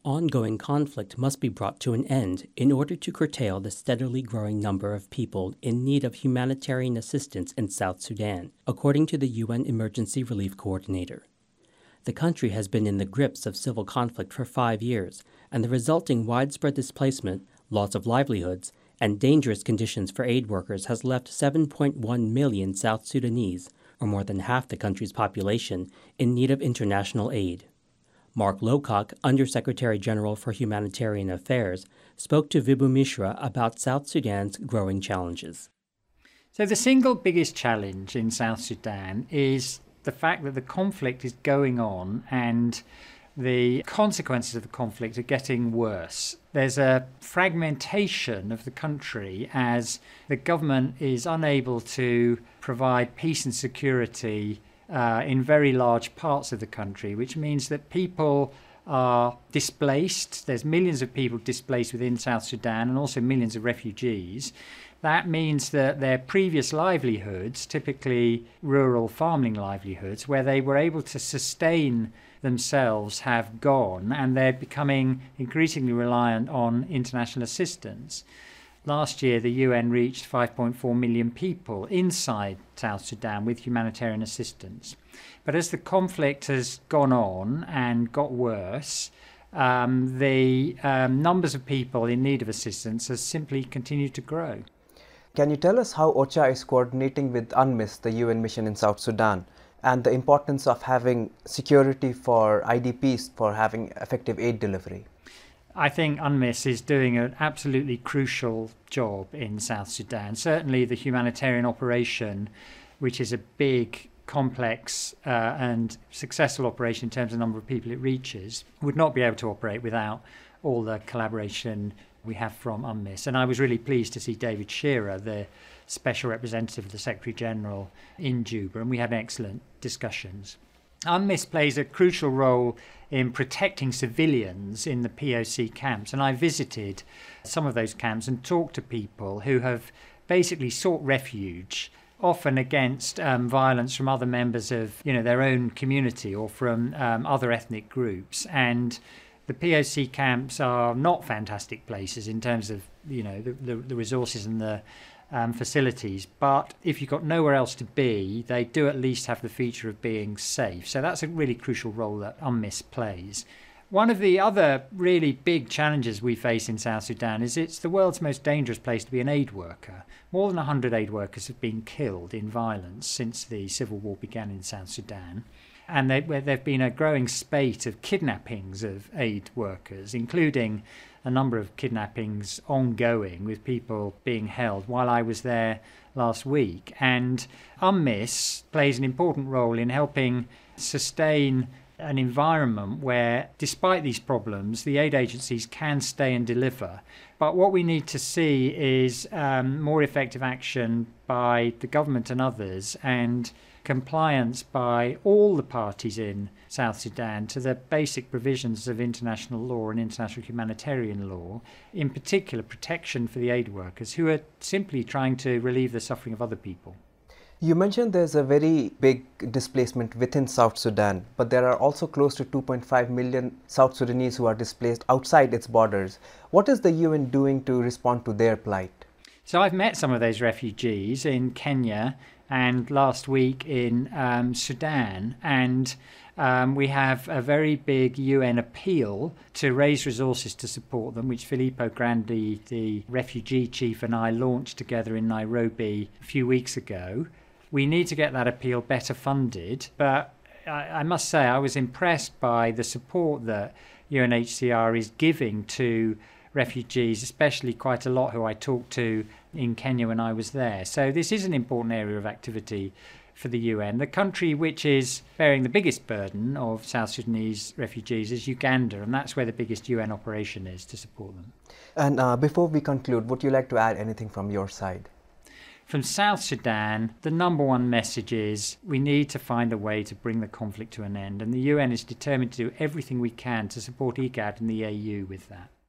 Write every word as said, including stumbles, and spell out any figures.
Ongoing conflict must be brought to an end in order to curtail the steadily growing number of people in need of humanitarian assistance in South Sudan, according to the U N Emergency Relief Coordinator. The country has been in the grips of civil conflict for five years, and the resulting widespread displacement, loss of livelihoods, and dangerous conditions for aid workers has left seven point one million South Sudanese, or more than half the country's population, in need of international aid. Mark Lowcock, Undersecretary General for Humanitarian Affairs, spoke to Vibhu Mishra about South Sudan's growing challenges. So the single biggest challenge in South Sudan is the fact that the conflict is going on and the consequences of the conflict are getting worse. There's a fragmentation of the country as the government is unable to provide peace and security Uh, in very large parts of the country, which means that people are displaced. There's millions of people displaced within South Sudan and also millions of refugees. That means that their previous livelihoods, typically rural farming livelihoods, where they were able to sustain themselves, have gone, and they're becoming increasingly reliant on international assistance. Last year, the U N reached five point four million people inside South Sudan with humanitarian assistance. But as the conflict has gone on and got worse, um, the um, numbers of people in need of assistance has simply continued to grow. Can you tell us how OCHA is coordinating with UNMISS, the U N mission in South Sudan, and the importance of having security for I D Ps for having effective aid delivery? I think UNMISS is doing an absolutely crucial job in South Sudan. Certainly the humanitarian operation, which is a big, complex uh, and successful operation in terms of the number of people it reaches, would not be able to operate without all the collaboration we have from UNMISS. And I was really pleased to see David Shearer, the Special Representative of the Secretary General, in Juba, and we had excellent discussions. UNMISS plays a crucial role in protecting civilians in the P O C camps, and I visited some of those camps and talked to people who have basically sought refuge, often against um, violence from other members of you know their own community or from um, other ethnic groups. And the P O C camps are not fantastic places in terms of you know the, the, the resources and the Um, facilities, but if you've got nowhere else to be, they do at least have the feature of being safe. So that's a really crucial role that UNMISS plays. One of the other really big challenges we face in South Sudan is it's the world's most dangerous place to be an aid worker. More than one hundred aid workers have been killed in violence since the civil war began in South Sudan. And there have been a growing spate of kidnappings of aid workers, including a number of kidnappings ongoing with people being held while I was there last week. And UNMISS plays an important role in helping sustain an environment where, despite these problems, the aid agencies can stay and deliver. But what we need to see is um, more effective action by the government and others, and compliance by all the parties in South Sudan to the basic provisions of international law and international humanitarian law, in particular protection for the aid workers who are simply trying to relieve the suffering of other people. You mentioned there's a very big displacement within South Sudan, but there are also close to two point five million South Sudanese who are displaced outside its borders. What is the U N doing to respond to their plight? So I've met some of those refugees in Kenya and last week in um, Sudan, and um, we have a very big U N appeal to raise resources to support them, which Filippo Grandi, the refugee chief, and I launched together in Nairobi a few weeks ago. We need to get that appeal better funded, but I, I must say I was impressed by the support that U N H C R is giving to refugees, especially quite a lot who I talked to in Kenya when I was there. So this is an important area of activity for the U N. The country which is bearing the biggest burden of South Sudanese refugees is Uganda, and that's where the biggest U N operation is to support them. And uh, before we conclude, would you like to add anything from your side? From South Sudan, the number one message is we need to find a way to bring the conflict to an end, and the U N is determined to do everything we can to support IGAD and the A U with that.